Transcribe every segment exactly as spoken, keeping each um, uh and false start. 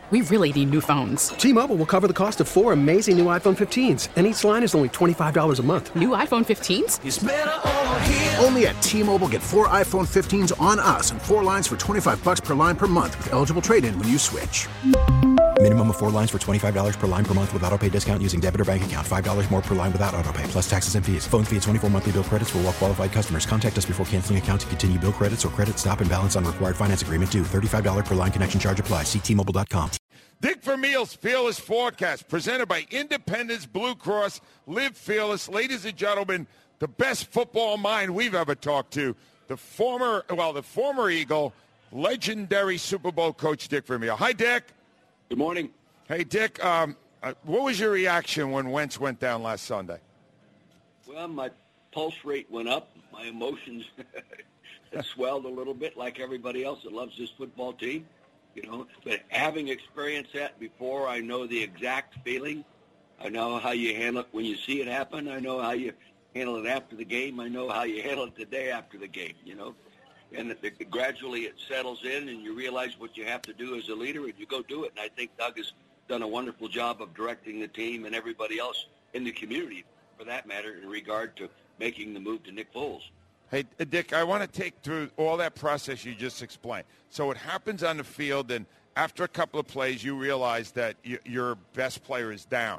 we really need new phones. T-Mobile will cover the cost of four amazing new iPhone fifteens, and each line is only twenty-five dollars a month. New iPhone fifteens? It's better over here. Only at T-Mobile, get four iPhone fifteens on us and four lines for twenty-five dollars per line per month with eligible trade-in when you switch. Minimum of four lines for twenty-five dollars per line per month with autopay discount using debit or bank account. five dollars more per line without autopay, plus taxes and fees. Phone fee at twenty-four monthly bill credits for well-qualified customers. Contact us before canceling account to continue bill credits or credit stop and balance on required finance agreement due. thirty-five dollars per line connection charge applies. See T Mobile dot com. Dick Vermeil's Fearless Forecast, presented by Independence Blue Cross. Live fearless. Ladies and gentlemen, the best football mind we've ever talked to, the former, well, the former Eagle, legendary Super Bowl coach Dick Vermeil. Hi, Dick. Good morning. Hey, Dick, um, uh, what was your reaction when Wentz went down last Sunday? Well, my pulse rate went up. My emotions swelled a little bit like everybody else that loves this football team. You know, but having experienced that before, I know the exact feeling. I know how you handle it when you see it happen. I know how you handle it after the game. I know how you handle it the day after the game, you know. And it, it, gradually it settles in, and you realize what you have to do as a leader, and you go do it. And I think Doug has done a wonderful job of directing the team and everybody else in the community, for that matter, in regard to making the move to Nick Foles. Hey, Dick, I want to take through all that process you just explained. So it happens on the field, and after a couple of plays, you realize that y- your best player is down.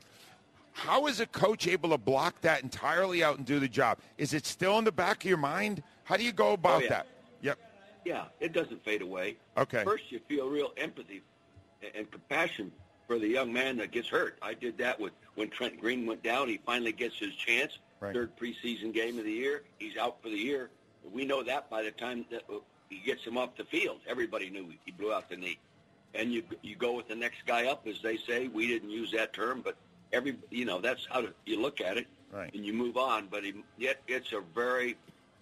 How is a coach able to block that entirely out and do the job? Is it still in the back of your mind? How do you go about oh, yeah. that? Yep. Yeah, it doesn't fade away. Okay. First, you feel real empathy and, and compassion for the young man that gets hurt. I did that with when Trent Green went down. He finally gets his chance. Right. Third preseason game of the year. He's out for the year. We know that by the time that he gets him off the field. Everybody knew he blew out the knee. And you you go with the next guy up, as they say. We didn't use that term, but every you know that's how to, you look at it, right. And you move on. But he, yet it's a very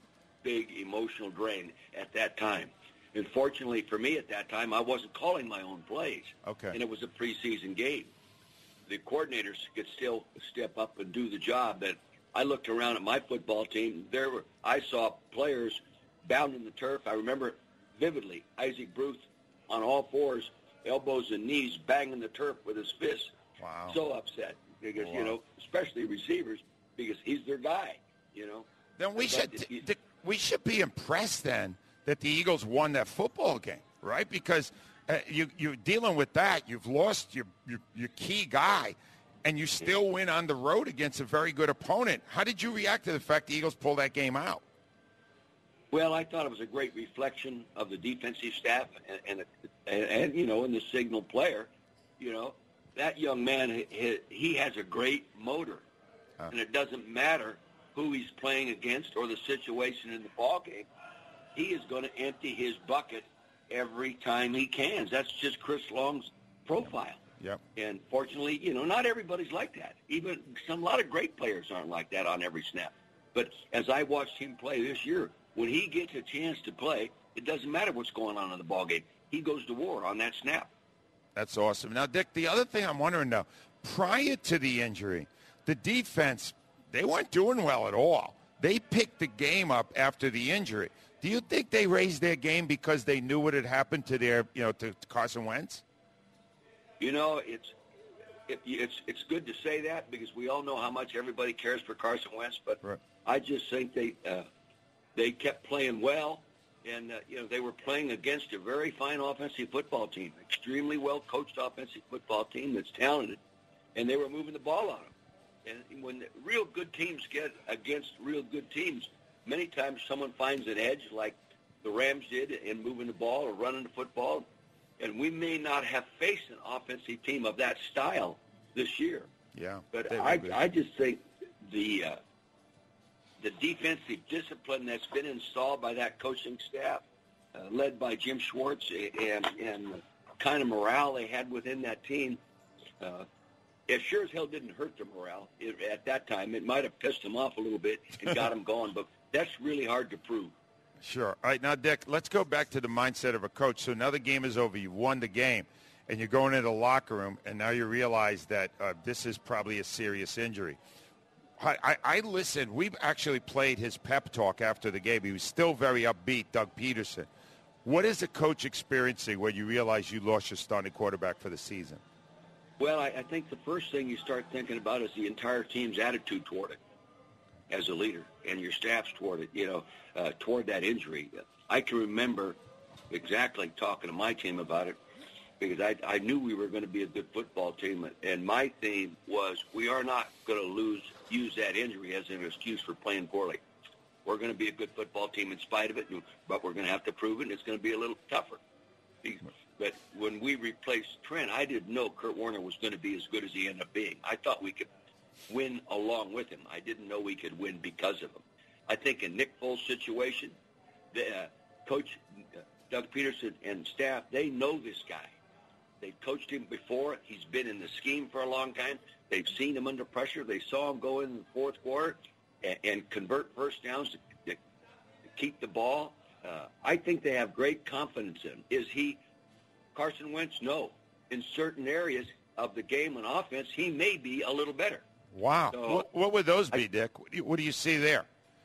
big emotional drain at that time. And fortunately for me at that time, I wasn't calling my own plays. Okay. And it was a preseason game. The coordinators could still step up and do the job. That I looked around at my football team. There were I saw players bound in the turf. I remember vividly Isaac Bruce on all fours, elbows and knees, banging the turf with his fists. Wow. So upset because wow. you know, especially receivers, because he's their guy. You know. Then we but should it, th- we should be impressed then that the Eagles won that football game, right? Because uh, you you're dealing with that. You've lost your, your your key guy, and you still win on the road against a very good opponent. How did you react to the fact the Eagles pulled that game out? Well, I thought it was a great reflection of the defensive staff and, and, and, and you know, and the signal player. You know, that young man, he, he has a great motor, huh. And it doesn't matter who he's playing against or the situation in the ball game. He is going to empty his bucket every time he can. That's just Chris Long's profile. Yep. And fortunately, you know, not everybody's like that. Even some, a lot of great players aren't like that on every snap. But as I watched him play this year, when he gets a chance to play, it doesn't matter what's going on in the ballgame. He goes to war on that snap. That's awesome. Now, Dick, the other thing I'm wondering now, prior to the injury, the defense, they weren't doing well at all. They picked the game up after the injury. Do you think they raised their game because they knew what had happened to their, you know, to Carson Wentz? You know, it's it, it's it's good to say that because we all know how much everybody cares for Carson Wentz. But right. I just think they uh, they kept playing well, and uh, you know they were playing against a very fine offensive football team, extremely well coached offensive football team that's talented, and they were moving the ball on them. And when real good teams get against real good teams, many times someone finds an edge like the Rams did in moving the ball or running the football. And we may not have faced an offensive team of that style this year. Yeah. But I, I just think the uh, the defensive discipline that's been installed by that coaching staff, uh, led by Jim Schwartz, and and the kind of morale they had within that team, uh, it sure as hell didn't hurt their morale it, at that time. It might have pissed them off a little bit and got them going, but that's really hard to prove. Sure. All right, now, Dick, let's go back to the mindset of a coach. So now the game is over. You've won the game, and you're going into the locker room, and now you realize that uh, this is probably a serious injury. I, I, I listened. We've actually played his pep talk after the game. He was still very upbeat, Doug Peterson. What is the coach experiencing when you realize you lost your starting quarterback for the season? Well, I, I think the first thing you start thinking about is the entire team's attitude toward it as a leader, and your staff's toward it, you know, uh, toward that injury. I can remember exactly talking to my team about it because I, I knew we were going to be a good football team, and my theme was we are not going to lose, use that injury as an excuse for playing poorly. We're going to be a good football team in spite of it, but we're going to have to prove it, and it's going to be a little tougher. But when we replaced Trent, I didn't know Kurt Warner was going to be as good as he ended up being. I thought we could win along with him. I didn't know we could win because of him. I think in Nick Foles' situation, the, uh, Coach uh, Doug Peterson and staff, they know this guy. They've coached him before. He's been in the scheme for a long time. They've seen him under pressure. They saw him go in the fourth quarter and, and convert first downs to, to, to keep the ball. Uh, I think they have great confidence in him. Is he Carson Wentz? No. In certain areas of the game on offense, he may be a little better. Wow. So, what, what would those be, I, Dick? What do, you, what do you see there?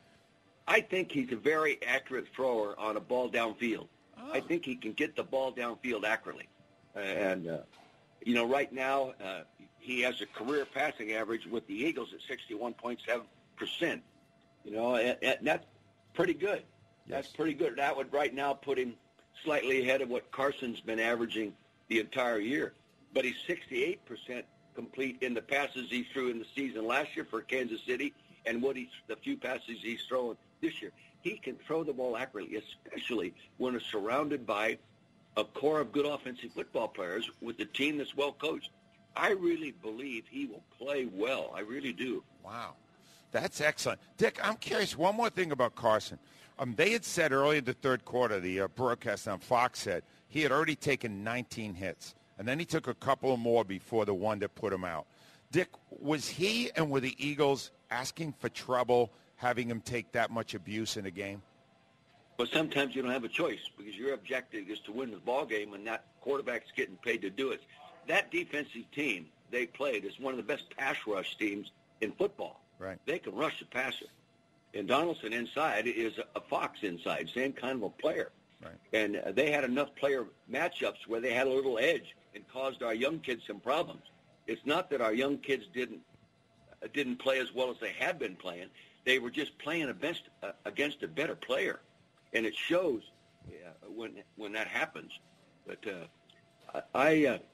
I think he's a very accurate thrower on a ball downfield. Oh. I think he can get the ball downfield accurately. And, uh, you know, right now uh, he has a career passing average with the Eagles at sixty-one point seven percent. You know, and, and that's pretty good. Yes. That's pretty good. That would right now put him slightly ahead of what Carson's been averaging the entire year. But he's sixty-eight percent complete in the passes he threw in the season last year for Kansas City and what he's, the few passes he's throwing this year. He can throw the ball accurately, especially when it's surrounded by a core of good offensive football players with a team that's well coached. I really believe he will play well. I really do. Wow. That's excellent. Dick, I'm curious, one more thing about Carson. Um, they had said early in the third quarter, the uh, broadcast on Fox said, he had already taken nineteen hits. And then he took a couple more before the one that put him out. Dick, was he and were the Eagles asking for trouble having him take that much abuse in a game? But sometimes you don't have a choice because your objective is to win the ball game, and that quarterback's getting paid to do it. That defensive team they played is one of the best pass rush teams in football. Right. They can rush the passer. And Donaldson inside is a Fox inside, same kind of a player. Right. And uh, they had enough player matchups where they had a little edge and caused our young kids some problems. It's not that our young kids didn't uh, didn't play as well as they had been playing. They were just playing against, uh, against a better player. And it shows yeah, when when that happens. But uh, I uh,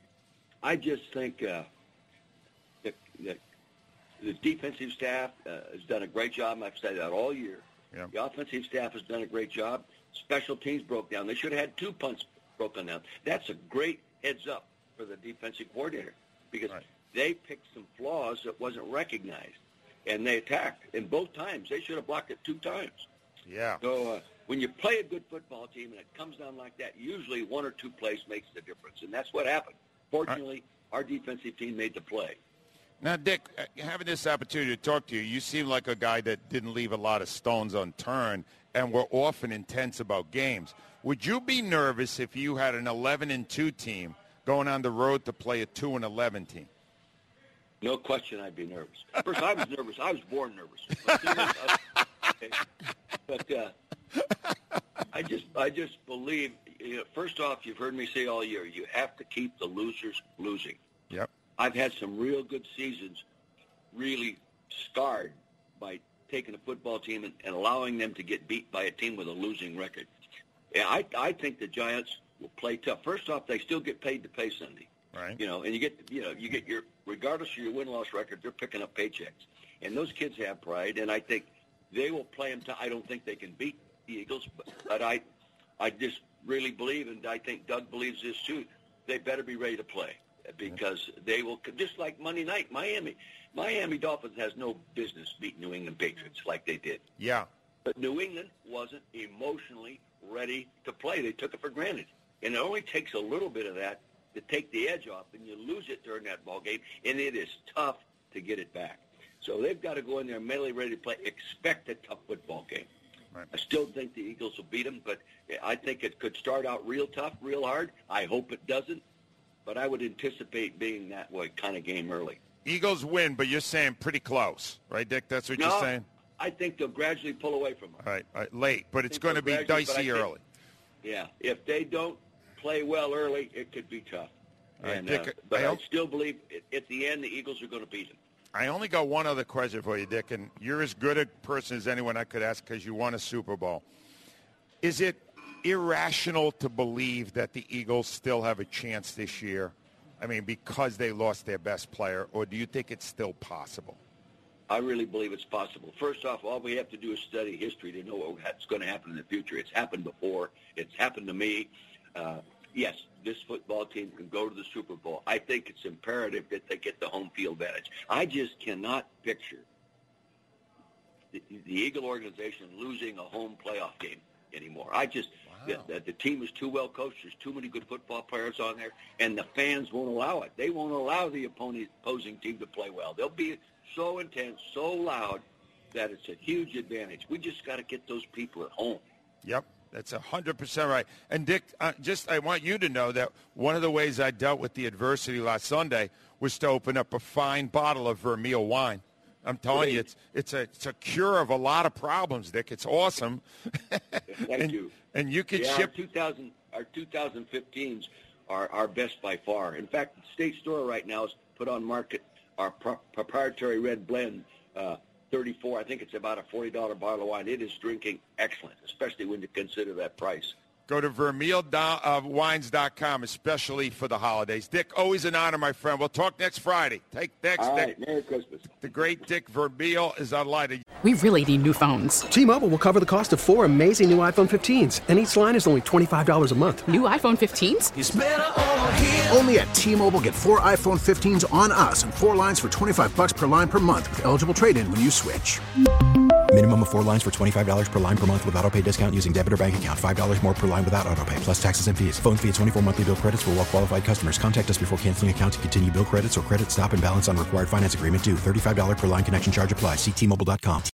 I just think uh, that, that the defensive staff uh, has done a great job. I've said that all year. Yeah. The offensive staff has done a great job. Special teams broke down. They should have had two punts broken down. That's a great heads up for the defensive coordinator because right. they picked some flaws that wasn't recognized, and they attacked. And both times, they should have blocked it two times. Yeah. So uh, when you play a good football team and it comes down like that, usually one or two plays makes the difference, and that's what happened. Fortunately, right. our defensive team made the play. Now, Dick, having this opportunity to talk to you, you seem like a guy that didn't leave a lot of stones unturned and were often intense about games. Would you be nervous if you had an eleven and two team going on the road to play a two and eleven team? No question I'd be nervous. First, I was nervous. I was born nervous. Okay. But uh, I just I just believe, you know, first off, you've heard me say all year, you have to keep the losers losing. Yep. I've had some real good seasons really scarred by taking a football team and, and allowing them to get beat by a team with a losing record. Yeah, I I think the Giants will play tough. First off, they still get paid to play Sunday. Right. You know, and you get you know you get your regardless of your win-loss record, they're picking up paychecks, and those kids have pride. And I think they will play them. To, I don't think they can beat the Eagles, but, but I I just really believe, and I think Doug believes this too. They better be ready to play because they will. Just like Monday night, Miami, Miami Dolphins has no business beating New England Patriots like they did. Yeah. But New England wasn't emotionally ready to play. They took it for granted, and it only takes a little bit of that to take the edge off, and you lose it during that ball game, and it is tough to get it back. So they've got to go in there mentally ready to play. Expect a tough football game. Right. I still think the Eagles will beat them, but I think it could start out real tough, real hard. I hope it doesn't, but I would anticipate being that way kind of game early. Eagles win, but you're saying pretty close, right, Dick? That's what no, you're saying? I think they'll gradually pull away from them. All right, all right late, but it's going to be dicey early. Yeah, if they don't play well early, it could be tough. Right, And, Dick, uh, but I I hope- still believe at- at the end the Eagles are going to beat them. I only got one other question for you, Dick, and you're as good a person as anyone I could ask because you won a Super Bowl. Is it irrational to believe that the Eagles still have a chance this year? I mean, because they lost their best player, or do you think it's still possible? I really believe it's possible. First off, all we have to do is study history to know what's going to happen in the future. It's happened before. It's happened to me. Uh, yes, this football team can go to the Super Bowl. I think it's imperative that they get the home field advantage. I just cannot picture the, the Eagle organization losing a home playoff game anymore. I just Wow. the, the, the team is too well coached. There's too many good football players on there, and the fans won't allow it. They won't allow the opponent, opposing team to play well. They'll be so intense, so loud that it's a huge advantage. We just got to get those people at home. Yep, that's one hundred percent right. And, Dick, uh, just I want you to know that one of the ways I dealt with the adversity last Sunday was to open up a fine bottle of Vermeil wine. I'm telling you, it's it's a it's a cure of a lot of problems, Dick. It's awesome. Thank and, you. And you can yeah, ship. Our two thousand, our twenty fifteens are our best by far. In fact, the State Store right now has put on market our pro- proprietary red blend, uh, thirty-four. I think it's about a forty dollars bottle of wine. It is drinking excellent, especially when you consider that price. Go to vermeil wines dot com, especially for the holidays. Dick, always an honor, my friend. We'll talk next Friday. Take next. All Dick. right, Merry Christmas. The great Dick Vermeil is online. We really need new phones. T-Mobile will cover the cost of four amazing new iPhone fifteens, and each line is only twenty-five dollars a month. New iPhone fifteens? Only at T-Mobile, get four iPhone fifteens on us and four lines for twenty-five bucks per line per month with eligible trade-in when you switch. Minimum of four lines for twenty-five dollars per line per month with autopay discount using debit or bank account. five dollars more per line without autopay, plus taxes and fees. Phone fee at twenty-four monthly bill credits for well-qualified customers. Contact us before canceling account to continue bill credits or credit stop and balance on required finance agreement due. thirty-five dollars per line connection charge applies. See T Mobile dot com.